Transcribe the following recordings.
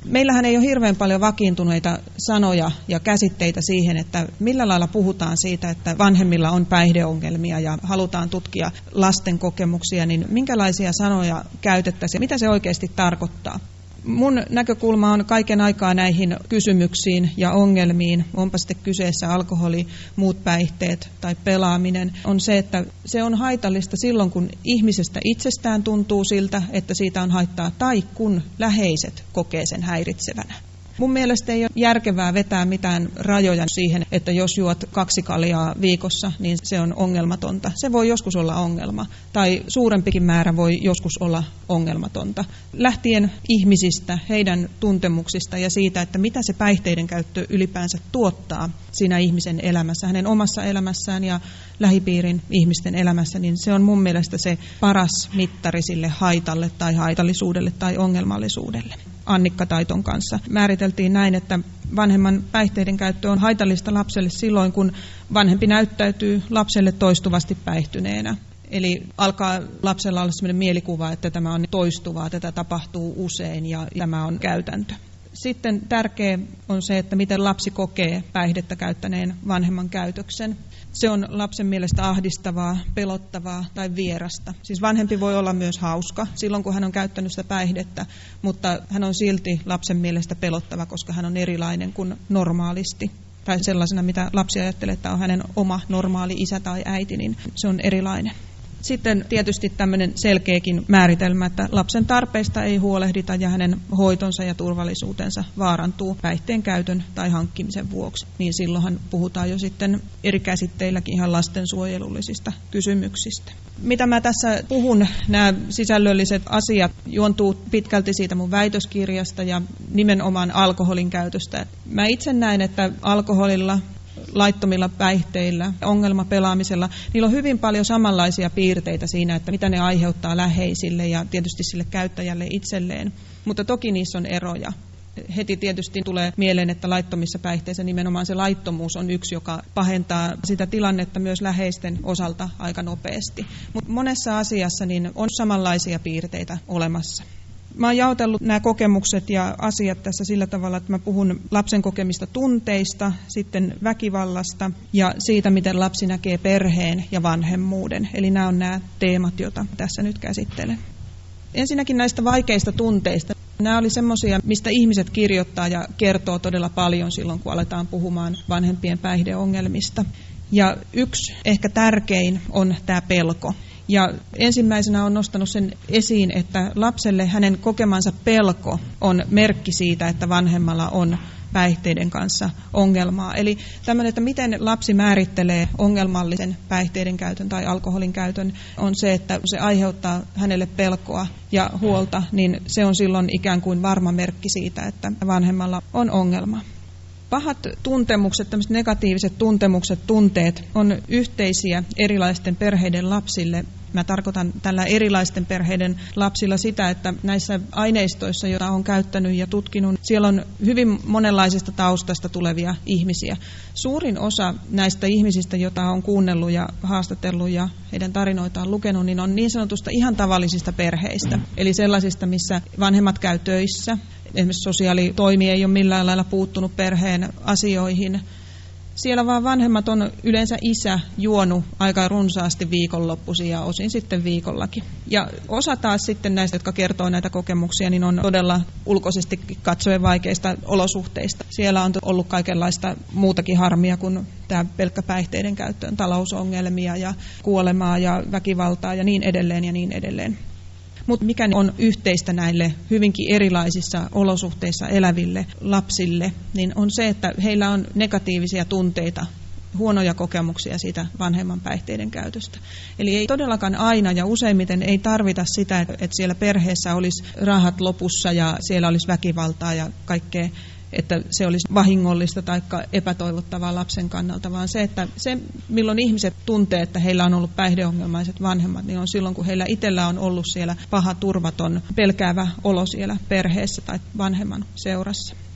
Meillähän ei ole hirveän paljon vakiintuneita sanoja ja käsitteitä siihen, että millä lailla puhutaan siitä, että vanhemmilla on päihdeongelmia ja halutaan tutkia lasten kokemuksia, niin minkälaisia sanoja käytettäisiin ja mitä se oikeasti tarkoittaa. Mun näkökulma on kaiken aikaa näihin kysymyksiin ja ongelmiin, onpa sitten kyseessä alkoholi, muut päihteet tai pelaaminen, on se, että se on haitallista silloin, kun ihmisestä itsestään tuntuu siltä, että siitä on haittaa, tai kun läheiset kokee sen häiritsevänä. Mun mielestä ei ole järkevää vetää mitään rajoja siihen, että jos juot 2 kaljaa viikossa, niin se on ongelmatonta. Se voi joskus olla ongelma, tai suurempikin määrä voi joskus olla ongelmatonta. Lähtien ihmisistä, heidän tuntemuksista ja siitä, että mitä se päihteiden käyttö ylipäänsä tuottaa siinä ihmisen elämässä, hänen omassa elämässään ja lähipiirin ihmisten elämässä, niin se on mun mielestä se paras mittari sille haitalle tai haitallisuudelle tai ongelmallisuudelle. Annikka Taiton kanssa määriteltiin näin, että vanhemman päihteiden käyttö on haitallista lapselle silloin, kun vanhempi näyttäytyy lapselle toistuvasti päihtyneenä. Eli alkaa lapsella olla sellainen mielikuva, että tämä on toistuvaa, tätä tapahtuu usein ja tämä on käytäntö. Sitten tärkeä on se, että miten lapsi kokee päihdettä käyttäneen vanhemman käytöksen. Se on lapsen mielestä ahdistavaa, pelottavaa tai vierasta. Siis vanhempi voi olla myös hauska silloin, kun hän on käyttänyt sitä päihdettä, mutta hän on silti lapsen mielestä pelottava, koska hän on erilainen kuin normaalisti. Tai sellaisena, mitä lapsi ajattelee, että on hänen oma normaali isä tai äiti, niin se on erilainen. Sitten tietysti tämmöinen selkeäkin määritelmä, että lapsen tarpeista ei huolehdita ja hänen hoitonsa ja turvallisuutensa vaarantuu päihteen käytön tai hankkimisen vuoksi. Niin silloinhan puhutaan jo sitten eri käsitteilläkin ihan lastensuojelullisista kysymyksistä. Mitä mä tässä puhun, nämä sisällölliset asiat juontuu pitkälti siitä mun väitöskirjasta ja nimenomaan alkoholin käytöstä. Mä itse näen, että alkoholilla, laittomilla päihteillä, ongelmapelaamisella, niillä on hyvin paljon samanlaisia piirteitä siinä, että mitä ne aiheuttaa läheisille ja tietysti sille käyttäjälle itselleen. Mutta toki niissä on eroja. Heti tietysti tulee mieleen, että laittomissa päihteissä nimenomaan se laittomuus on yksi, joka pahentaa sitä tilannetta myös läheisten osalta aika nopeasti. Mutta monessa asiassa niin on samanlaisia piirteitä olemassa. Mä oon jaotellut nämä kokemukset ja asiat tässä sillä tavalla, että mä puhun lapsen kokemista tunteista, sitten väkivallasta ja siitä, miten lapsi näkee perheen ja vanhemmuuden. Eli nämä on nämä teemat, joita tässä nyt käsittelen. Ensinnäkin näistä vaikeista tunteista. Nämä oli semmoisia, mistä ihmiset kirjoittaa ja kertoo todella paljon silloin, kun aletaan puhumaan vanhempien päihdeongelmista. Ja yksi ehkä tärkein on tämä pelko. Ja ensimmäisenä on nostanut sen esiin, että lapselle hänen kokemansa pelko on merkki siitä, että vanhemmalla on päihteiden kanssa ongelmaa. Eli tämmöinen, että miten lapsi määrittelee ongelmallisen päihteiden käytön tai alkoholin käytön, on se, että se aiheuttaa hänelle pelkoa ja huolta, niin se on silloin ikään kuin varma merkki siitä, että vanhemmalla on ongelma. Pahat tuntemukset, tämmöiset negatiiviset tuntemukset, tunteet on yhteisiä erilaisten perheiden lapsille. Mä tarkoitan tällä erilaisten perheiden lapsilla sitä, että näissä aineistoissa, joita olen käyttänyt ja tutkinut, siellä on hyvin monenlaisesta taustasta tulevia ihmisiä. Suurin osa näistä ihmisistä, joita olen kuunnellut ja haastatellut ja heidän tarinoitaan lukenut, niin on niin sanotusta ihan tavallisista perheistä. Eli sellaisista, missä vanhemmat käy töissä. Esimerkiksi sosiaalitoimi ei ole millään lailla puuttunut perheen asioihin. Siellä vaan vanhemmat on yleensä isä juonut aika runsaasti viikonloppuisin ja osin sitten viikollakin. Ja osa taas sitten näistä, jotka kertoo näitä kokemuksia, niin on todella ulkoisesti katsoen vaikeista olosuhteista. Siellä on ollut kaikenlaista muutakin harmia kuin tämä pelkkä päihteiden käyttöön, talousongelmia ja kuolemaa ja väkivaltaa ja niin edelleen ja niin edelleen. Mutta mikä on yhteistä näille hyvinkin erilaisissa olosuhteissa eläville lapsille, niin on se, että heillä on negatiivisia tunteita, huonoja kokemuksia siitä vanhemman päihteiden käytöstä. Eli ei todellakaan aina ja useimmiten ei tarvita sitä, että siellä perheessä olisi rahat lopussa ja siellä olisi väkivaltaa ja kaikkea, että se olisi vahingollista tai epätoivottavaa lapsen kannalta, vaan se, että se, milloin ihmiset tuntee, että heillä on ollut päihdeongelmaiset vanhemmat, niin on silloin, kun heillä itsellä on ollut siellä paha, turvaton, pelkäävä olo siellä perheessä tai vanhemman seurassa.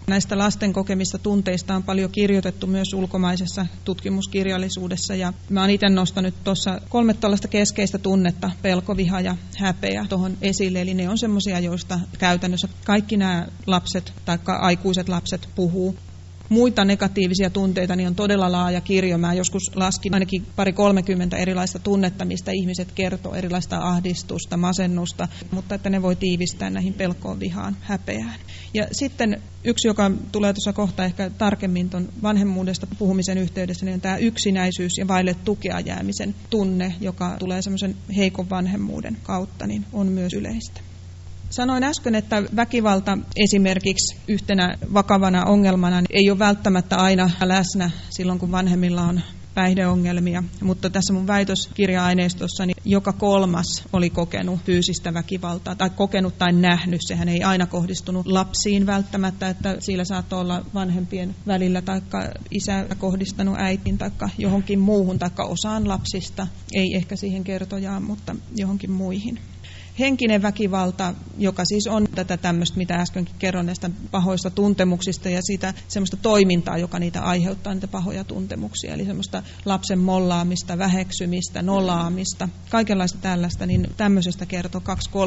Näistä lasten kokemista tunteista on paljon kirjoitettu myös ulkomaisessa tutkimuskirjallisuudessa. Ja mä oon itse nostanut tuossa 3 tällaista keskeistä tunnetta, pelko, viha ja häpeä, tuohon esille. Eli ne on semmoisia, joista käytännössä kaikki nämä lapset tai aikuiset lapset puhuu. Muita negatiivisia tunteita niin on todella laaja kirjo. Mä joskus laskin ainakin 20-30 erilaista tunnetta, mistä ihmiset kertoo, erilaista ahdistusta, masennusta, mutta että ne voi tiivistää näihin pelkoon, vihaan, häpeään. Ja sitten yksi, joka tulee tuossa kohta ehkä tarkemmin tuon vanhemmuudesta puhumisen yhteydessä, niin on tämä yksinäisyys ja vaille tukea jäämisen tunne, joka tulee semmoisen heikon vanhemmuuden kautta, niin on myös yleistä. Sanoin äsken, että väkivalta esimerkiksi yhtenä vakavana ongelmana ei ole välttämättä aina läsnä silloin, kun vanhemmilla on päihdeongelmia, mutta tässä mun väitöskirja-aineistossa niin joka 3. oli kokenut fyysistä väkivaltaa tai kokenut tai nähnyt. Sehän ei aina kohdistunut lapsiin välttämättä, että siellä saattoi olla vanhempien välillä tai isä kohdistanut äitiin tai johonkin muuhun tai osaan lapsista, ei ehkä siihen kertojaan, mutta johonkin muihin. Henkinen väkivalta, joka siis on tätä tämmöistä, mitä äskenkin kerron näistä pahoista tuntemuksista ja siitä semmoista toimintaa, joka niitä aiheuttaa, niitä pahoja tuntemuksia. Eli semmoista lapsen mollaamista, väheksymistä, nolaamista, kaikenlaista tällaista, niin tämmöisestä kertoo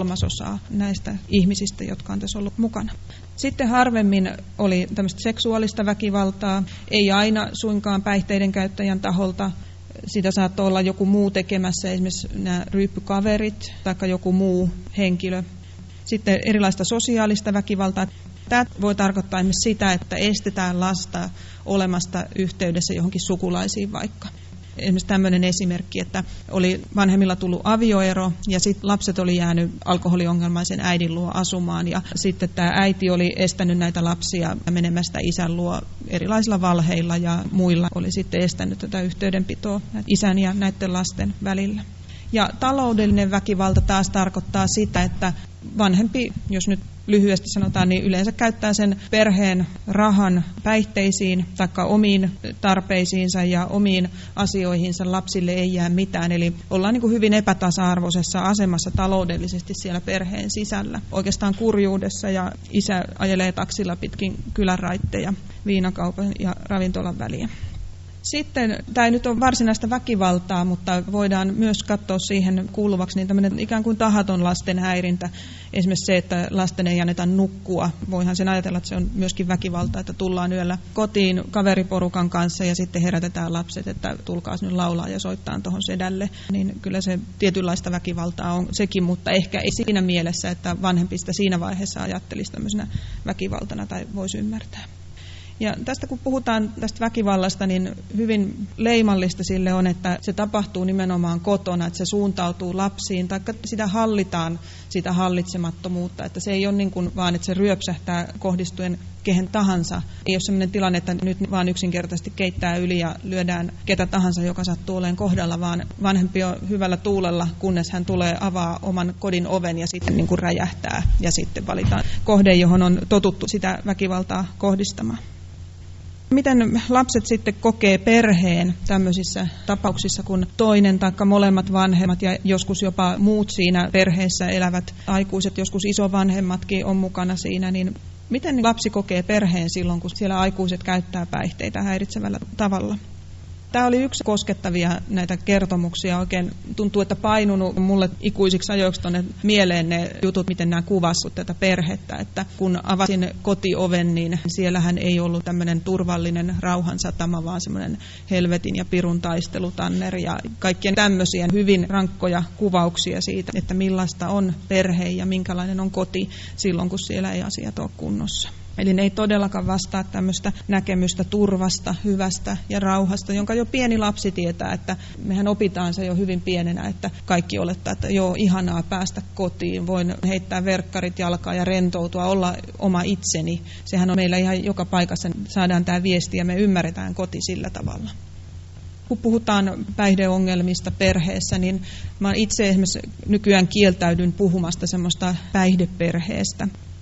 2/3 näistä ihmisistä, jotka on tässä ollut mukana. Sitten harvemmin oli tämmöistä seksuaalista väkivaltaa, ei aina suinkaan päihteiden käyttäjän taholta. Sitä saattoi olla joku muu tekemässä, esimerkiksi nämä ryyppykaverit tai joku muu henkilö. Sitten erilaista sosiaalista väkivaltaa. Tämä voi tarkoittaa esimerkiksi sitä, että estetään lasta olemasta yhteydessä johonkin sukulaisiin vaikka. Esimerkiksi tämmöinen esimerkki, että oli vanhemmilla tullut avioero ja sitten lapset oli jäänyt alkoholiongelmaisen äidin luo asumaan ja sitten tämä äiti oli estänyt näitä lapsia menemästä isän luo erilaisilla valheilla ja muilla oli sitten estänyt tätä yhteydenpitoa isän ja näiden lasten välillä. Ja taloudellinen väkivalta taas tarkoittaa sitä, että vanhempi, jos nyt lyhyesti sanotaan, niin yleensä käyttää sen perheen rahan päihteisiin tai omiin tarpeisiinsa ja omiin asioihinsa. Lapsille ei jää mitään, eli ollaan niin kuin hyvin epätasa-arvoisessa asemassa taloudellisesti siellä perheen sisällä. Oikeastaan kurjuudessa ja isä ajelee taksilla pitkin kylän raitteja viinakaupan ja ravintolan väliä. Sitten, tämä ei nyt ole varsinaista väkivaltaa, mutta voidaan myös katsoa siihen kuuluvaksi niin tämmöinen ikään kuin tahaton lasten häirintä. Esimerkiksi se, että lasten ei anneta nukkua. Voihan sen ajatella, että se on myöskin väkivaltaa, että tullaan yöllä kotiin kaveriporukan kanssa ja sitten herätetään lapset, että tulkaas nyt laulaa ja soittaa tuohon sedälle. Niin kyllä se tietynlaista väkivaltaa on sekin, mutta ehkä ei siinä mielessä, että vanhempista siinä vaiheessa ajattelisi tämmöisenä väkivaltana tai voisi ymmärtää. Ja tästä kun puhutaan tästä väkivallasta, niin hyvin leimallista sille on, että se tapahtuu nimenomaan kotona, että se suuntautuu lapsiin, tai sitä hallitaan, sitä hallitsemattomuutta, että se ei ole niin kuin vaan, että se ryöpsähtää kohdistuen kehen tahansa. Ei ole sellainen tilanne, että nyt vaan yksinkertaisesti keittää yli ja lyödään ketä tahansa, joka sattuu olemaan kohdalla, vaan vanhempi on hyvällä tuulella, kunnes hän tulee avaa oman kodin oven ja sitten niin kuin räjähtää ja sitten valitaan kohde, johon on totuttu sitä väkivaltaa kohdistamaan. Miten lapset sitten kokee perheen tämmöisissä tapauksissa, kun toinen tai molemmat vanhemmat ja joskus jopa muut siinä perheessä elävät aikuiset, joskus isovanhemmatkin on mukana siinä, niin miten lapsi kokee perheen silloin, kun siellä aikuiset käyttää päihteitä häiritsevällä tavalla? Tämä oli yksi koskettavia näitä kertomuksia. Oikein tuntuu, että painunut mulle ikuisiksi ajoiksi tuonne mieleen ne jutut, miten nämä kuvasivat tätä perhettä. Että kun avasin kotioven, niin siellähän ei ollut tämmöinen turvallinen rauhansatama, vaan semmoinen helvetin ja pirun taistelutanner ja kaikkien tämmöisiä hyvin rankkoja kuvauksia siitä, että millaista on perhe ja minkälainen on koti silloin, kun siellä ei asiat ole kunnossa. Eli ne ei todellakaan vastaa tämmöistä näkemystä turvasta, hyvästä ja rauhasta, jonka jo pieni lapsi tietää, että mehän opitaan se jo hyvin pienenä, että kaikki olettaa, että joo, ihanaa päästä kotiin, voin heittää verkkarit jalkaan ja rentoutua, olla oma itseni. Sehän on meillä ihan joka paikassa, saadaan tämä viesti ja me ymmärretään koti sillä tavalla. Kun puhutaan päihdeongelmista perheessä, niin mä itse esimerkiksi nykyään kieltäydyn puhumasta semmoista päihdeperheestä.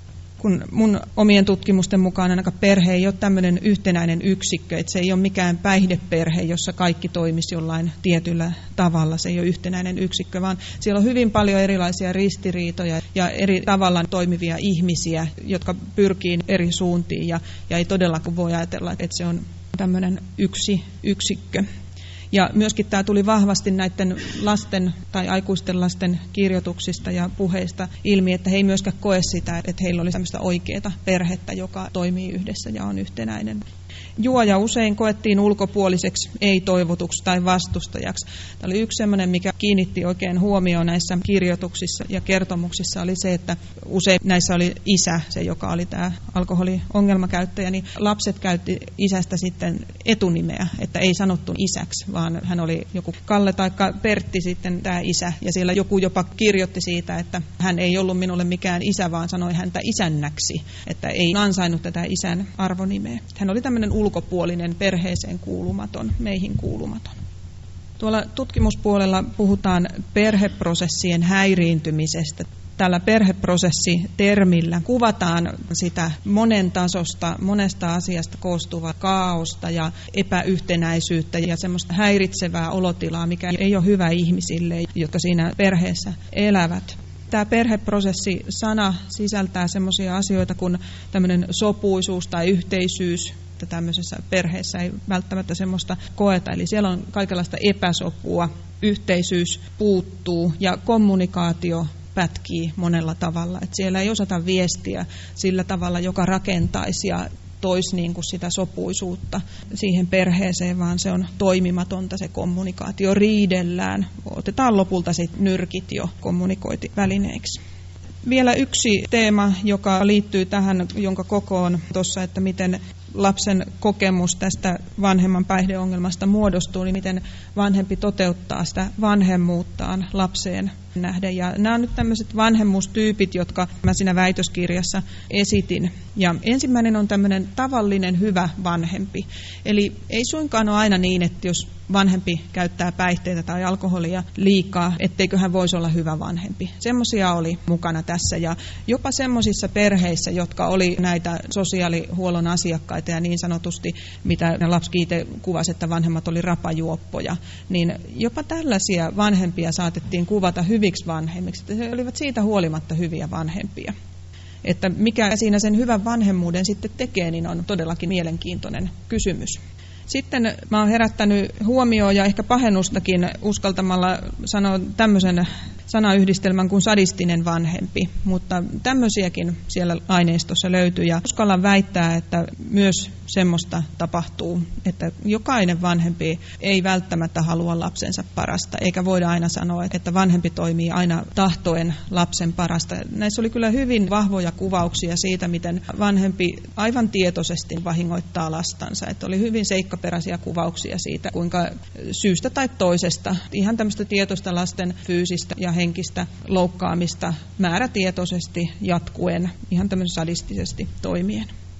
kun mun omien tutkimusten mukaan ainakaan perhe ei ole tämmöinen yhtenäinen yksikkö, että se ei ole mikään päihdeperhe, jossa kaikki toimisi jollain tietyllä tavalla, se ei ole yhtenäinen yksikkö, vaan siellä on hyvin paljon erilaisia ristiriitoja ja eri tavalla toimivia ihmisiä, jotka pyrkii eri suuntiin ja ei todellakaan voi ajatella, että se on tämmöinen yksi yksikkö. Ja myöskin tämä tuli vahvasti näiden lasten tai aikuisten lasten kirjoituksista ja puheista ilmi, että he ei myöskään koe sitä, että heillä olisi tämmöistä oikeaa perhettä, joka toimii yhdessä ja on yhtenäinen. Juoja usein koettiin ulkopuoliseksi, ei-toivotuksi tai vastustajaksi. Tämä oli yksi sellainen, mikä kiinnitti oikein huomioon näissä kirjoituksissa ja kertomuksissa, oli se, että usein näissä oli isä, se joka oli tämä alkoholiongelmakäyttäjä, niin lapset käytti isästä sitten etunimeä, että ei sanottu isäksi, vaan hän oli joku Kalle tai Pertti sitten tämä isä, ja siellä joku jopa kirjoitti siitä, että hän ei ollut minulle mikään isä, vaan sanoi häntä isännäksi, että ei ansainnut tätä isän arvonimeä. Hän oli tämmöinen ulkopuolinen, perheeseen kuulumaton, meihin kuulumaton. Tuolla tutkimuspuolella puhutaan perheprosessien häiriintymisestä. Tällä perheprosessitermillä kuvataan sitä monen tasosta, monesta asiasta koostuvaa kaaosta ja epäyhtenäisyyttä ja semmoista häiritsevää olotilaa, mikä ei ole hyvä ihmisille, jotka siinä perheessä elävät. Tämä perheprosessi-sana sisältää semmoisia asioita kuin tämmöinen sopuisuus tai yhteisyys, että tämmöisessä perheessä ei välttämättä semmoista koeta. Eli siellä on kaikenlaista epäsopua, yhteisyys puuttuu ja kommunikaatio pätkii monella tavalla. Että siellä ei osata viestiä sillä tavalla, joka rakentaisi ja toisi niin kuin sitä sopuisuutta siihen perheeseen, vaan se on toimimatonta se kommunikaatio, riidellään. Otetaan lopulta sitten nyrkit jo kommunikointivälineeksi. Vielä yksi teema, joka liittyy tähän, jonka kokoon tuossa, että miten lapsen kokemus tästä vanhemman päihdeongelmasta muodostuu, niin miten vanhempi toteuttaa sitä vanhemmuuttaan lapseen nähden. Ja nämä on nyt tämmöiset vanhemmuustyypit, jotka mä siinä väitöskirjassa esitin. Ja ensimmäinen on tämmöinen tavallinen hyvä vanhempi. Eli ei suinkaan ole aina niin, että jos vanhempi käyttää päihteitä tai alkoholia liikaa, etteikö hän voisi olla hyvä vanhempi. Semmoisia oli mukana tässä ja jopa semmoisissa perheissä, jotka oli näitä sosiaalihuollon asiakkaita ja niin sanotusti, mitä lapsi itse kuvasi, että vanhemmat oli rapajuoppoja, niin jopa tällaisia vanhempia saatettiin kuvata hyviksi vanhemmiksi. He olivat siitä huolimatta hyviä vanhempia. Että mikä siinä sen hyvän vanhemmuuden sitten tekee, niin on todellakin mielenkiintoinen kysymys. Sitten mä oon herättänyt huomioon ja ehkä pahennustakin uskaltamalla sanoa tämmöisen sanayhdistelmän kuin sadistinen vanhempi, mutta tämmöisiäkin siellä aineistossa löytyy ja uskallan väittää, että myös semmoista tapahtuu, että jokainen vanhempi ei välttämättä halua lapsensa parasta, eikä voida aina sanoa, että vanhempi toimii aina tahtoen lapsen parasta. Näissä oli kyllä hyvin vahvoja kuvauksia siitä, miten vanhempi aivan tietoisesti vahingoittaa lastansa, että oli hyvin seikkaperäisiä kuvauksia siitä, kuinka syystä tai toisesta, ihan tämmöistä tietoista lasten fyysistä ja henkistä loukkaamista määrätietoisesti jatkuen, ihan tämmöisen sadistisesti toimien.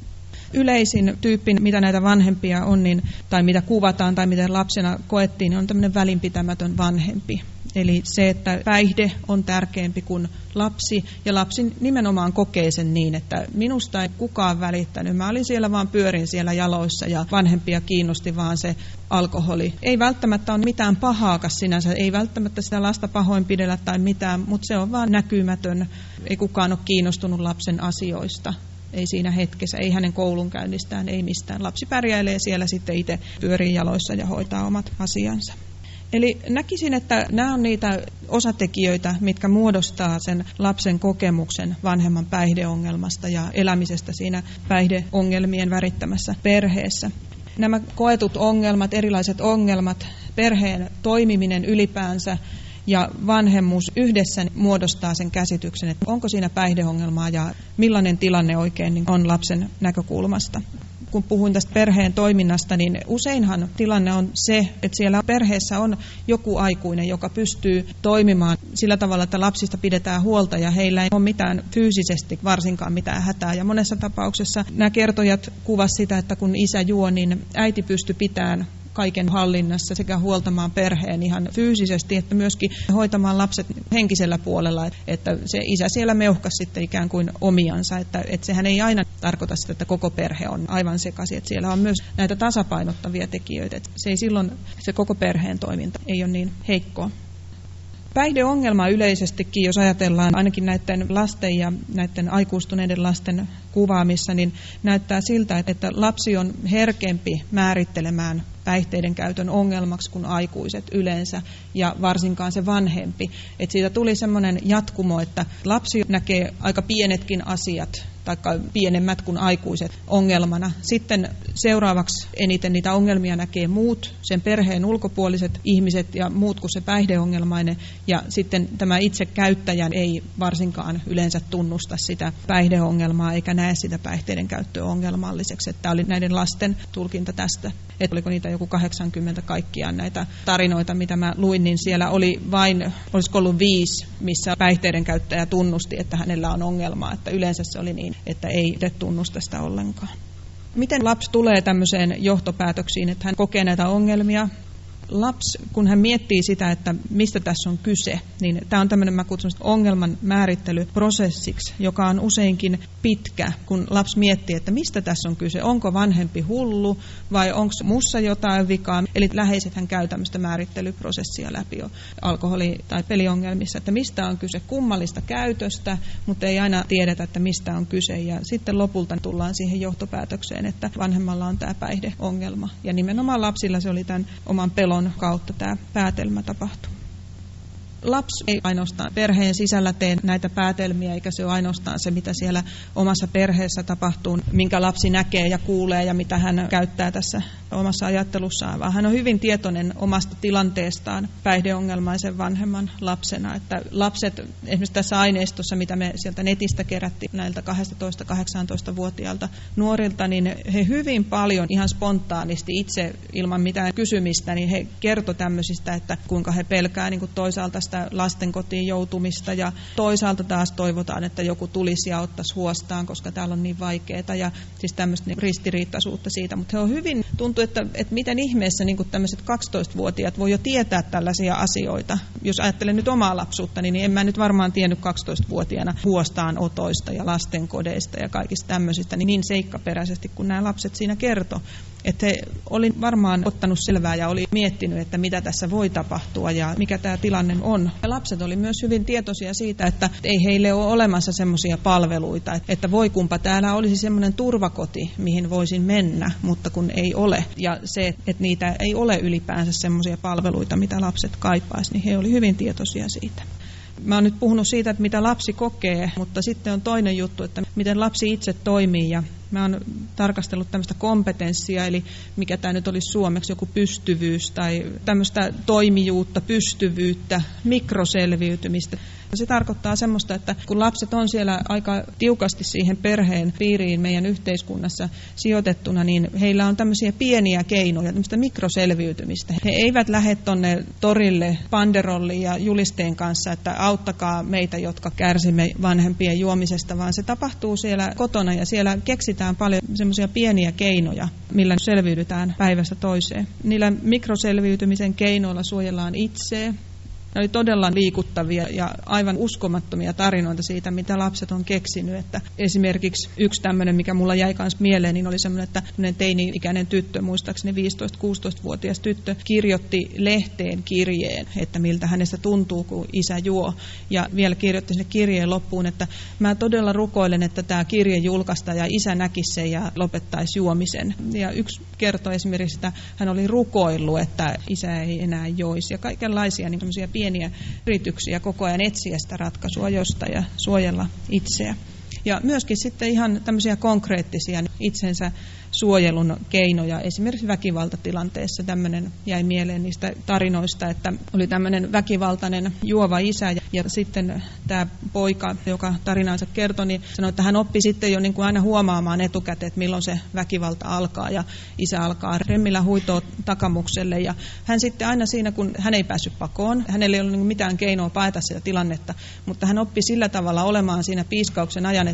Yleisin tyyppi, mitä näitä vanhempia on, tai mitä kuvataan tai miten lapsena koettiin, on tämmöinen välinpitämätön vanhempi. Eli se, että päihde on tärkeämpi kuin lapsi, ja lapsi nimenomaan kokee sen niin, että minusta ei kukaan välittänyt. Mä olin siellä vaan pyörin siellä jaloissa ja vanhempia kiinnosti vaan se alkoholi. Ei välttämättä ole mitään pahaakaan sinänsä, ei välttämättä sitä lasta pahoinpidellä tai mitään, mutta se on vaan näkymätön. Ei kukaan ole kiinnostunut lapsen asioista. Ei siinä hetkessä, ei hänen koulunkäynnistään, ei mistään. Lapsi pärjäilee siellä sitten itse pyörii jaloissa ja hoitaa omat asiansa. Eli näkisin, että nämä on niitä osatekijöitä, mitkä muodostaa sen lapsen kokemuksen vanhemman päihdeongelmasta ja elämisestä siinä päihdeongelmien värittämässä perheessä. Nämä koetut ongelmat, erilaiset ongelmat, perheen toimiminen ylipäänsä ja vanhemmuus yhdessä muodostaa sen käsityksen, että onko siinä päihdeongelmaa ja millainen tilanne oikein on lapsen näkökulmasta. Kun puhuin tästä perheen toiminnasta, niin useinhan tilanne on se, että siellä perheessä on joku aikuinen, joka pystyy toimimaan sillä tavalla, että lapsista pidetään huolta ja heillä ei ole mitään fyysisesti varsinkaan mitään hätää. Ja monessa tapauksessa nämä kertojat kuvasivat sitä, että kun isä juo, niin äiti pystyi pitämään kaiken hallinnassa sekä huoltamaan perheen ihan fyysisesti, että myöskin hoitamaan lapset henkisellä puolella, että se isä siellä meuhkasi sitten ikään kuin omiansa, että sehän ei aina tarkoita sitä, että koko perhe on aivan sekaisin, että siellä on myös näitä tasapainottavia tekijöitä, että se ei silloin se koko perheen toiminta ei ole niin heikkoa. Päihdeongelma yleisestikin, jos ajatellaan ainakin näiden lasten ja näiden aikuistuneiden lasten kuvaamissa, niin näyttää siltä, että lapsi on herkempi määrittelemään päihteiden käytön ongelmaksi kuin aikuiset yleensä ja varsinkaan se vanhempi. Että siitä tuli semmoinen jatkumo, että lapsi näkee aika pienetkin asiat tai pienemmät kuin aikuiset ongelmana. Sitten seuraavaksi eniten niitä ongelmia näkee muut, sen perheen ulkopuoliset ihmiset ja muut kuin se päihdeongelmainen. Ja sitten tämä itse käyttäjä ei varsinkaan yleensä tunnusta sitä päihdeongelmaa eikä näe sitä päihteiden käyttöä ongelmalliseksi. Tämä oli näiden lasten tulkinta tästä. Että oliko niitä joku 80 kaikkiaan näitä tarinoita, mitä mä luin, niin siellä oli vain, olisiko ollut 5, missä päihteiden käyttäjä tunnusti, että hänellä on ongelmaa. Että yleensä se oli niin, että ei itse tunnusta sitä ollenkaan. Miten lapsi tulee tämmöiseen johtopäätöksiin, että hän kokee näitä ongelmia? Lapsi, kun hän miettii sitä, että mistä tässä on kyse, niin tämä on tämmöinen, mä kutsun sitä ongelman määrittelyprosessiksi, joka on useinkin pitkä, kun lapsi miettii, että mistä tässä on kyse, onko vanhempi hullu vai onko mussa jotain vikaa. Eli läheisethän käy tämmöistä määrittelyprosessia läpi jo alkoholi- tai peliongelmissa, että mistä on kyse, kummallista käytöstä, mutta ei aina tiedetä, että mistä on kyse. Ja sitten lopulta tullaan siihen johtopäätökseen, että vanhemmalla on tämä päihdeongelma. Ja nimenomaan lapsilla se oli tämän oman pelon kautta tämä päätelmä tapahtuu. Lapsi ei ainoastaan perheen sisällä tee näitä päätelmiä, eikä se ole ainoastaan se, mitä siellä omassa perheessä tapahtuu, minkä lapsi näkee ja kuulee ja mitä hän käyttää tässä omassa ajattelussaan, vaan hän on hyvin tietoinen omasta tilanteestaan päihdeongelmaisen vanhemman lapsena. Että lapset, esimerkiksi tässä aineistossa, mitä me sieltä netistä kerättiin näiltä 12-18-vuotiailta nuorilta, niin he hyvin paljon ihan spontaanisti itse ilman mitään kysymistä, niin he kertoi tämmöisistä, että kuinka he pelkää niin kuin toisaalta sitä lasten kotiin joutumista ja toisaalta taas toivotaan, että joku tulisi ja ottaisi huostaan, koska täällä on niin vaikeaa ja siis tämmöistä ristiriitaisuutta siitä, mutta he on hyvin, tuntuu, että miten ihmeessä niin kuin tämmöiset 12-vuotiaat voi jo tietää tällaisia asioita. Jos ajattelen nyt omaa lapsuuttani, niin en mä nyt varmaan tiennyt 12-vuotiaana huostaanotoista ja lastenkodeista ja kaikista tämmöisistä niin seikkaperäisesti, kun nämä lapset siinä kertoi. Että he oli varmaan ottanut selvää ja oli miettinyt, että mitä tässä voi tapahtua ja mikä tämä tilanne on. Ja lapset oli myös hyvin tietoisia siitä, että ei heille ole olemassa semmoisia palveluita, että voi kumpa täällä olisi semmoinen turvakoti, mihin voisin mennä, mutta kun ei ole. Ja se, että niitä ei ole ylipäänsä semmoisia palveluita, mitä lapset kaipaisi, niin he oli hyvin tietoisia siitä. Mä oon nyt puhunut siitä, että mitä lapsi kokee, mutta sitten on toinen juttu, että miten lapsi itse toimii. Ja mä oon tarkastellut tämmöistä kompetenssia, eli mikä tämä nyt olisi suomeksi, joku pystyvyys tai tämmöistä toimijuutta, pystyvyyttä, mikroselviytymistä. Se tarkoittaa semmoista, että kun lapset on siellä aika tiukasti siihen perheen piiriin meidän yhteiskunnassa sijoitettuna, niin heillä on tämmöisiä pieniä keinoja, tämmöistä mikroselviytymistä. He eivät lähde tonne torille banderolliin ja julisteen kanssa, että auttakaa meitä, jotka kärsimme vanhempien juomisesta, vaan se tapahtuu siellä kotona ja siellä keksitään paljon semmoisia pieniä keinoja, millä selviydytään päivästä toiseen. Niillä mikroselviytymisen keinoilla suojellaan itseä. Ne oli todella liikuttavia ja aivan uskomattomia tarinoita siitä, mitä lapset on keksinyt. Että esimerkiksi yksi tämmöinen, mikä mulla jäi myös mieleen, niin oli semmoinen, että teini-ikäinen tyttö, muistaakseni 15-16-vuotias tyttö, kirjoitti lehteen kirjeen, että miltä hänestä tuntuu, kun isä juo. Ja vielä kirjoitti sinne kirjeen loppuun, että mä todella rukoilen, että tämä kirje julkaistaan ja isä näkisi sen ja lopettaisi juomisen. Ja yksi kertoi esimerkiksi, että hän oli rukoillut, että isä ei enää joisi ja kaikenlaisia niin semmoisia pieniä yrityksiä koko ajan etsiä sitä ratkaisua jostain ja suojella itseä. Ja myöskin sitten ihan tämmöisiä konkreettisia itsensä suojelun keinoja. Esimerkiksi väkivaltatilanteessa tämmöinen jäi mieleen niistä tarinoista, että oli tämmöinen väkivaltainen juova isä ja sitten tämä poika, joka tarinansa kertoi, niin sanoi, että hän oppi sitten jo niin kuin aina huomaamaan etukäteen, että milloin se väkivalta alkaa ja isä alkaa remmillä huitoa takamukselle ja hän sitten aina siinä, kun hän ei päässyt pakoon, hänellä ei ollut mitään keinoa paeta sitä tilannetta, mutta hän oppi sillä tavalla olemaan siinä piiskauksen ajan,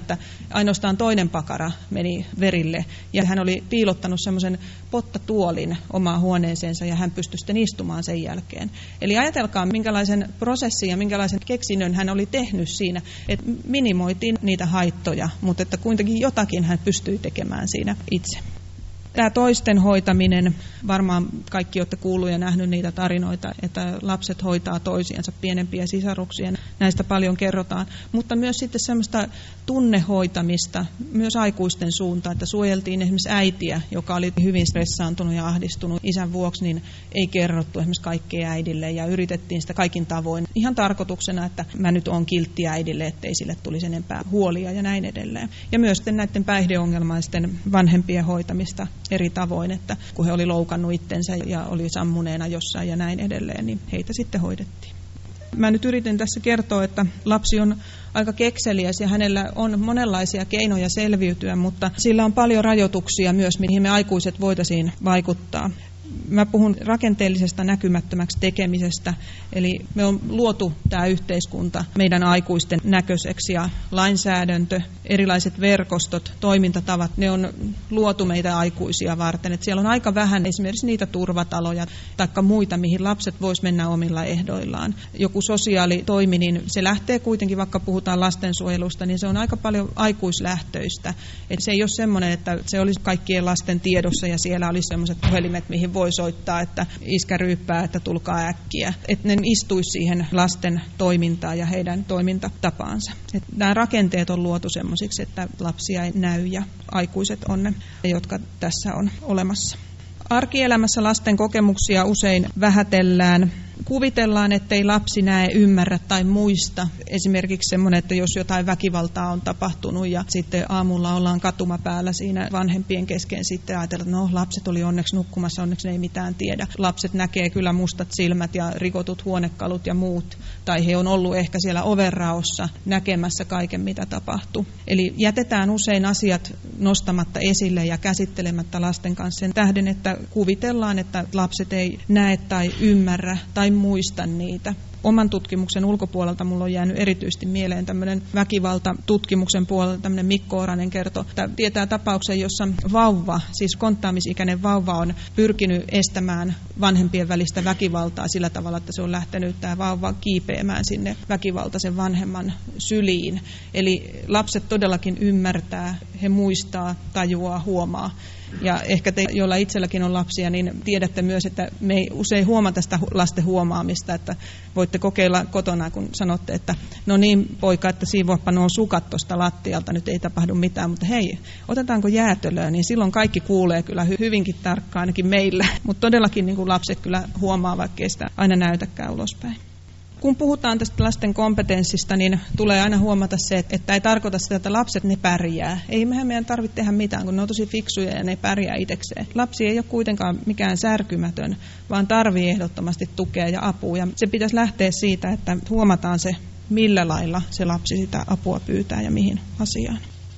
että ainoastaan toinen pakara meni verille ja hän oli piilottanut semmoisen pottatuolin omaan huoneeseensa ja hän pystyi sitten istumaan sen jälkeen. Eli ajatelkaa, minkälaisen prosessin ja minkälaisen keksinnön hän oli tehnyt siinä, että minimoitiin niitä haittoja, mutta että kuitenkin jotakin hän pystyi tekemään siinä itse. Tämä toisten hoitaminen, varmaan kaikki olette kuullut ja nähnyt niitä tarinoita, että lapset hoitaa toisiansa, pienempiä sisaruksia, näistä paljon kerrotaan, mutta myös sitten semmoista tunnehoitamista myös aikuisten suuntaan, että suojeltiin esimerkiksi äitiä, joka oli hyvin stressaantunut ja ahdistunut isän vuoksi, niin ei kerrottu esimerkiksi kaikkea äidille ja yritettiin sitä kaikin tavoin ihan tarkoituksena, että mä nyt oon kiltti äidille, ettei sille tulisi enempää huolia ja näin edelleen. Ja myös sitten näiden päihdeongelmaisten vanhempien hoitamista eri tavoin, että kun he oli loukannut itsensä ja oli sammuneena jossain ja näin edelleen, niin heitä sitten hoidettiin. Mä nyt yritin tässä kertoa, että lapsi on aika kekseliäs ja hänellä on monenlaisia keinoja selviytyä, mutta sillä on paljon rajoituksia myös, mihin me aikuiset voitaisiin vaikuttaa. Mä puhun rakenteellisesta näkymättömäksi tekemisestä, eli me on luotu tämä yhteiskunta meidän aikuisten näköiseksi ja lainsäädäntö, erilaiset verkostot, toimintatavat, ne on luotu meitä aikuisia varten. Et siellä on aika vähän esimerkiksi niitä turvataloja tai muita, mihin lapset vois mennä omilla ehdoillaan. Joku sosiaalitoimi, niin se lähtee kuitenkin, vaikka puhutaan lastensuojelusta, niin se on aika paljon aikuislähtöistä. Et se ei ole semmoinen, että se olisi kaikkien lasten tiedossa ja siellä olisi sellaiset puhelimet, mihin voi soittaa, että iskä ryyppää, että tulkaa äkkiä. Että ne istuisi siihen lasten toimintaan ja heidän toimintatapaansa. Että nämä rakenteet on luotu semmoisiksi, että lapsia ei näy ja aikuiset on ne, jotka tässä on olemassa. Arkielämässä lasten kokemuksia usein vähätellään. Kuvitellaan, ettei lapsi näe, ymmärrä tai muista. Esimerkiksi semmoinen, että jos jotain väkivaltaa on tapahtunut ja sitten aamulla ollaan katumapäällä siinä vanhempien kesken, sitten ajatellaan, että no lapset oli onneksi nukkumassa, onneksi ne ei mitään tiedä. Lapset näkee kyllä mustat silmät ja rikotut huonekalut ja muut. Tai he on ollut ehkä siellä ovenraossa näkemässä kaiken, mitä tapahtuu. Eli jätetään usein asiat nostamatta esille ja käsittelemättä lasten kanssa sen tähden, että kuvitellaan, että lapset ei näe tai ymmärrä tai muista niitä. Oman tutkimuksen ulkopuolelta mulla on jäänyt erityisesti mieleen tämmöinen väkivaltatutkimuksen puolelta, tämmöinen Mikko Oranen kertoi, että tietää tapauksen, jossa vauva, siis konttaamisikäinen vauva on pyrkinyt estämään vanhempien välistä väkivaltaa sillä tavalla, että se on lähtenyt tämä vauva kiipeämään sinne väkivaltaisen vanhemman syliin. Eli lapset todellakin ymmärtää, he muistaa, tajuaa, huomaa. Ja ehkä te, joilla itselläkin on lapsia, niin tiedätte myös, että me ei usein huomata sitä lasten huomaamista, että voitte kokeilla kotona, kun sanotte, että no niin poika, että siivoappa nuo sukat tuosta lattialta, nyt ei tapahdu mitään, mutta hei, otetaanko jäätölöä, niin silloin kaikki kuulee kyllä hyvinkin tarkkaan, ainakin meillä, mutta todellakin niin kuin lapset kyllä huomaa, vaikka ei sitä aina näytäkään ulospäin. Kun puhutaan tästä lasten kompetenssista, niin tulee aina huomata se, että ei tarkoita sitä, että lapset ne pärjää. Ei meidän tarvitse tehdä mitään, kun ne on tosi fiksuja ja ne pärjää itsekseen. Lapsi ei ole kuitenkaan mikään särkymätön, vaan tarvii ehdottomasti tukea ja apua. Ja se pitäisi lähteä siitä, että huomataan se, millä lailla se lapsi sitä apua pyytää ja mihin asiaan.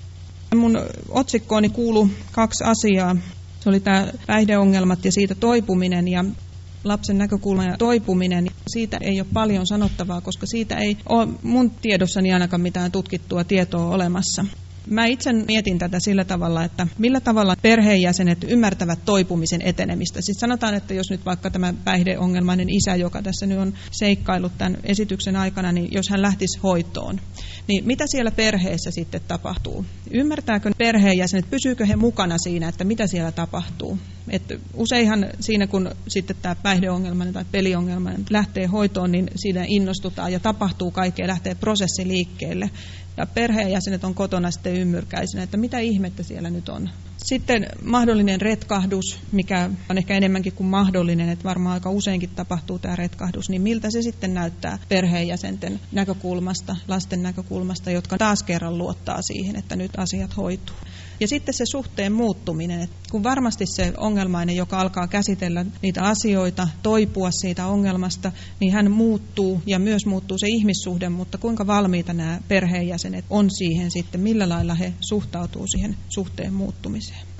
Mun otsikkooni kuului 2 asiaa. Se oli tämä päihdeongelmat ja siitä toipuminen ja lapsen näkökulma ja toipuminen. Siitä ei ole paljon sanottavaa, koska siitä ei ole mun tiedossani ainakaan mitään tutkittua tietoa olemassa. Mä itse mietin tätä sillä tavalla, että millä tavalla perheenjäsenet ymmärtävät toipumisen etenemistä. Siis sanotaan, että jos nyt vaikka tämä päihdeongelmainen isä, joka tässä nyt on seikkaillut tämän esityksen aikana, niin jos hän lähtisi hoitoon, niin mitä siellä perheessä sitten tapahtuu? Ymmärtääkö perheenjäsenet, pysyykö he mukana siinä, että mitä siellä tapahtuu? Että useinhan siinä, kun sitten tämä päihdeongelmainen tai peliongelmainen lähtee hoitoon, niin siinä innostutaan ja tapahtuu kaikkea, lähtee prosessi liikkeelle. Ja perheenjäsenet on kotona sitten ymmyrkäisinä, että mitä ihmettä siellä nyt on. Sitten mahdollinen retkahdus, mikä on ehkä enemmänkin kuin mahdollinen, että varmaan aika useinkin tapahtuu tämä retkahdus, niin miltä se sitten näyttää perheenjäsenten näkökulmasta, lasten näkökulmasta, jotka taas kerran luottaa siihen, että nyt asiat hoituu. Ja sitten se suhteen muuttuminen, että kun varmasti se ongelmainen, joka alkaa käsitellä niitä asioita, toipua siitä ongelmasta, niin hän muuttuu ja myös muuttuu se ihmissuhde, mutta kuinka valmiita nämä perheenjäsenet on siihen sitten, millä lailla he suhtautuu siihen suhteen muuttumiseen.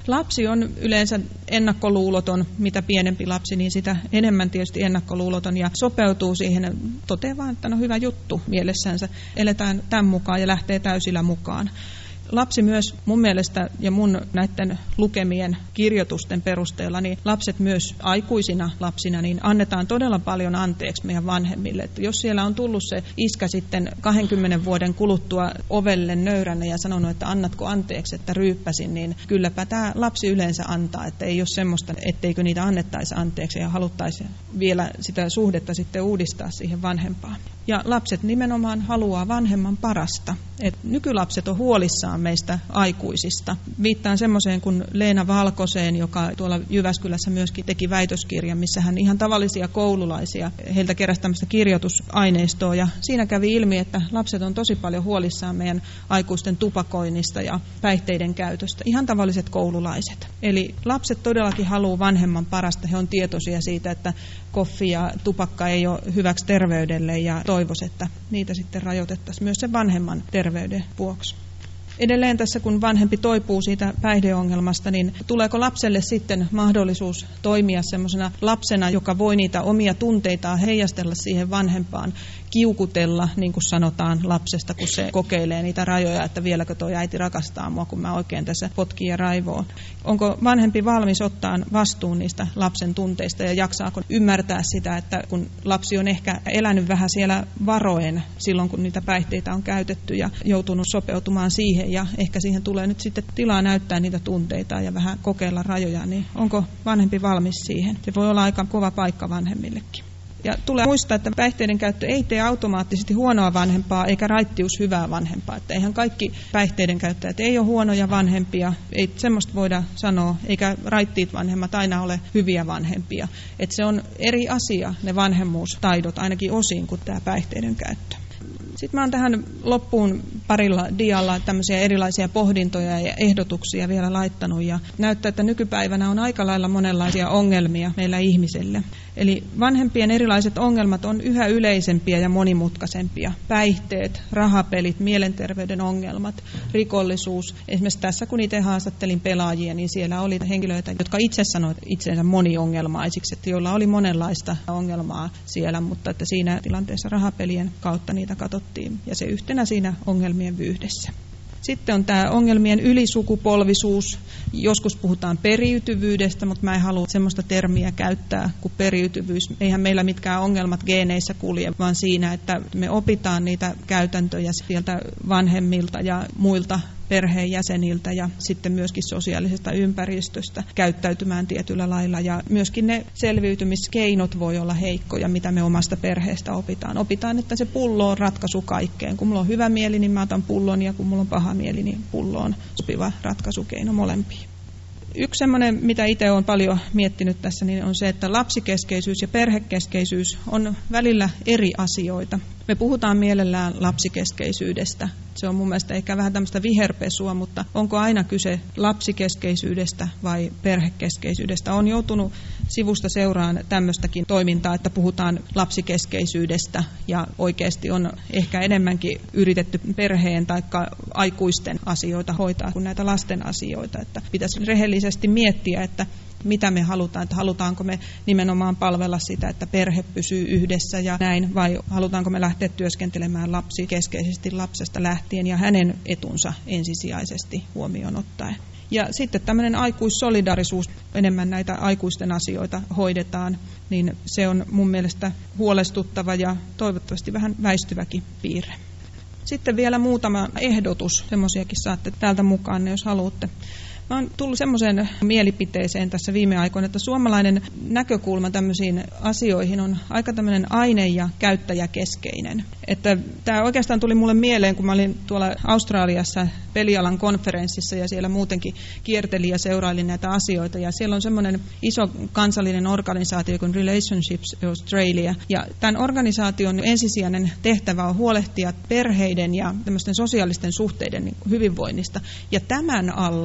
Lapsi on yleensä ennakkoluuloton, mitä pienempi lapsi, niin sitä enemmän tietysti ennakkoluuloton ja sopeutuu siihen, toteaa vaan, että no hyvä juttu mielessänsä, eletään tämän mukaan ja lähtee täysillä mukaan. Lapsi myös mun mielestä ja mun näiden lukemien kirjoitusten perusteella, niin lapset myös aikuisina lapsina, niin annetaan todella paljon anteeksi meidän vanhemmille. Että jos siellä on tullut se iskä sitten 20 vuoden kuluttua ovelle nöyränä ja sanonut, että annatko anteeksi, että ryyppäsin, niin kylläpä tämä lapsi yleensä antaa. Että ei ole semmoista, etteikö niitä annettaisi anteeksi ja haluttaisi vielä sitä suhdetta sitten uudistaa siihen vanhempaan. Ja lapset nimenomaan haluaa vanhemman parasta. Et nykylapset on huolissaan meistä aikuisista. Viittaan semmoiseen kuin Leena Valkoseen, joka tuolla Jyväskylässä myöskin teki väitöskirjan, missä hän ihan tavallisia koululaisia, heiltä keräsi tämmöistä kirjoitusaineistoa. Ja siinä kävi ilmi, että lapset on tosi paljon huolissaan meidän aikuisten tupakoinnista ja päihteiden käytöstä. Ihan tavalliset koululaiset. Eli lapset todellakin haluaa vanhemman parasta. He on tietoisia siitä, että koffi ja tupakka ei ole hyväksi terveydelle ja toivoisi, että niitä sitten rajoitettaisiin myös sen vanhemman terveyden vuoksi. Edelleen tässä, kun vanhempi toipuu siitä päihdeongelmasta, niin tuleeko lapselle sitten mahdollisuus toimia semmoisena lapsena, joka voi niitä omia tunteitaan heijastella siihen vanhempaan, kiukutella, niin kuin sanotaan lapsesta, kun se kokeilee niitä rajoja, että vieläkö tuo äiti rakastaa mua, kun mä oikein tässä potkin ja raivoon. Onko vanhempi valmis ottaa vastuun niistä lapsen tunteista ja jaksaako ymmärtää sitä, että kun lapsi on ehkä elänyt vähän siellä varoen silloin, kun niitä päihteitä on käytetty ja joutunut sopeutumaan siihen ja ehkä siihen tulee nyt sitten tilaa näyttää niitä tunteita ja vähän kokeilla rajoja, niin onko vanhempi valmis siihen? Se voi olla aika kova paikka vanhemmillekin. Ja tulee muistaa, että päihteiden käyttö ei tee automaattisesti huonoa vanhempaa eikä raittius hyvää vanhempaa. Että eihän kaikki päihteiden käyttäjät ei ole huonoja vanhempia, ei semmoista voida sanoa, eikä raittiit vanhemmat aina ole hyviä vanhempia. Että se on eri asia ne vanhemmuustaidot ainakin osin kuin tämä päihteiden käyttö. Sitten mä oon tähän loppuun parilla dialla tämmöisiä erilaisia pohdintoja ja ehdotuksia vielä laittanut ja näyttää, että nykypäivänä on aika lailla monenlaisia ongelmia meillä ihmisille. Eli vanhempien erilaiset ongelmat on yhä yleisempiä ja monimutkaisempia. Päihteet, rahapelit, mielenterveyden ongelmat, rikollisuus. Esimerkiksi tässä kun itse haastattelin pelaajia, niin siellä oli henkilöitä, jotka itse sanoivat itseensä moniongelmaisiksi, että joilla oli monenlaista ongelmaa siellä, mutta että siinä tilanteessa rahapelien kautta niitä katsottiin ja se yhtenä siinä ongelmien vyyhdessä. Sitten on tämä ongelmien ylisukupolvisuus. Joskus puhutaan periytyvyydestä, mutta mä en halua semmoista termiä käyttää kuin periytyvyys. Eihän meillä mitkään ongelmat geeneissä kulje, vaan siinä, että me opitaan niitä käytäntöjä sieltä vanhemmilta ja muilta perheenjäseniltä ja sitten myöskin sosiaalisesta ympäristöstä käyttäytymään tietyllä lailla. Ja myöskin ne selviytymiskeinot voi olla heikkoja, mitä me omasta perheestä opitaan. Opitaan, että se pullo on ratkaisu kaikkeen. Kun mulla on hyvä mieli, niin mä otan pullon, ja kun mulla on paha mieli, niin pullo on sopiva ratkaisukeino molempiin. Yksi semmoinen, mitä itse olen paljon miettinyt tässä, niin on se, että lapsikeskeisyys ja perhekeskeisyys on välillä eri asioita. Me puhutaan mielellään lapsikeskeisyydestä. Se on mun mielestä ehkä vähän tämmöistä viherpesua, mutta onko aina kyse lapsikeskeisyydestä vai perhekeskeisyydestä? Olen joutunut sivusta seuraan tämmöistäkin toimintaa, että puhutaan lapsikeskeisyydestä ja oikeasti on ehkä enemmänkin yritetty perheen tai aikuisten asioita hoitaa kuin näitä lasten asioita. Että pitäisi rehellisesti miettiä, että mitä me halutaan, että halutaanko me nimenomaan palvella sitä, että perhe pysyy yhdessä ja näin, vai halutaanko me lähteä työskentelemään lapsikeskeisesti lapsesta lähtien ja hänen etunsa ensisijaisesti huomioon ottaen. Ja sitten tämmöinen aikuissolidarisuus, enemmän näitä aikuisten asioita hoidetaan, niin se on mun mielestä huolestuttava ja toivottavasti vähän väistyväkin piirre. Sitten vielä muutama ehdotus, semmoisiakin saatte täältä mukaan, jos haluatte. Mä oon tullut semmoiseen mielipiteeseen tässä viime aikoina, että suomalainen näkökulma tämmöisiin asioihin on aika tämmöinen aine- ja käyttäjäkeskeinen. Että tämä oikeastaan tuli mulle mieleen, kun mä olin tuolla Australiassa pelialan konferenssissa ja siellä muutenkin kiertelin ja seurailin näitä asioita. Ja siellä on semmoinen iso kansallinen organisaatio kuin Relationships Australia. Ja tämän organisaation ensisijainen tehtävä on huolehtia perheiden ja tämmöisten sosiaalisten suhteiden hyvinvoinnista. Ja tämän alla on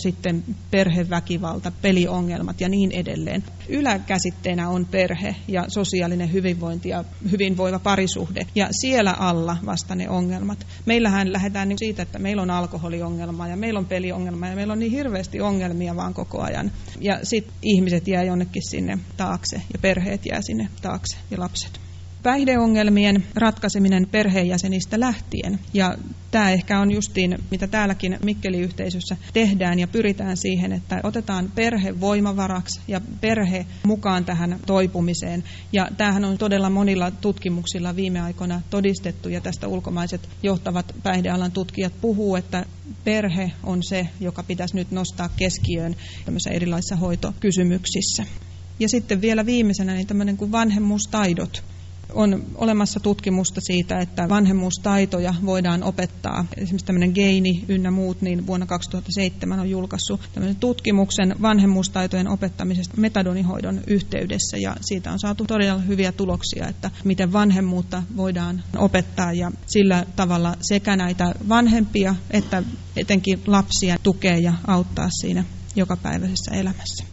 sitten perheväkivalta, peliongelmat ja niin edelleen. Yläkäsitteenä on perhe ja sosiaalinen hyvinvointi ja hyvinvoiva parisuhde ja siellä alla vasta ne ongelmat. Meillähän lähdetään siitä, että meillä on alkoholiongelma ja meillä on peliongelma ja meillä on niin hirveästi ongelmia vaan koko ajan. Ja sitten ihmiset jää jonnekin sinne taakse ja perheet jää sinne taakse ja lapset. Päihdeongelmien ratkaiseminen perheenjäsenistä lähtien. Ja tämä ehkä on justiin, mitä täälläkin Mikkeli-yhteisössä tehdään ja pyritään siihen, että otetaan perhe voimavaraksi ja perhe mukaan tähän toipumiseen. Ja tämähän on todella monilla tutkimuksilla viime aikoina todistettu ja tästä ulkomaiset johtavat päihdealan tutkijat puhuu, että perhe on se, joka pitäisi nyt nostaa keskiöön tämmöisissä erilaisissa hoitokysymyksissä. Ja sitten vielä viimeisenä niin tämmöinen kuin vanhemmuustaidot. On olemassa tutkimusta siitä, että vanhemmuustaitoja voidaan opettaa. Esimerkiksi tämmöinen Geini ynnä muut, niin vuonna 2007 on julkaissut tämmöisen tutkimuksen vanhemmuustaitojen opettamisesta metadonihoidon yhteydessä. Ja siitä on saatu todella hyviä tuloksia, että miten vanhemmuutta voidaan opettaa ja sillä tavalla sekä näitä vanhempia että etenkin lapsia tukea ja auttaa siinä jokapäiväisessä elämässä.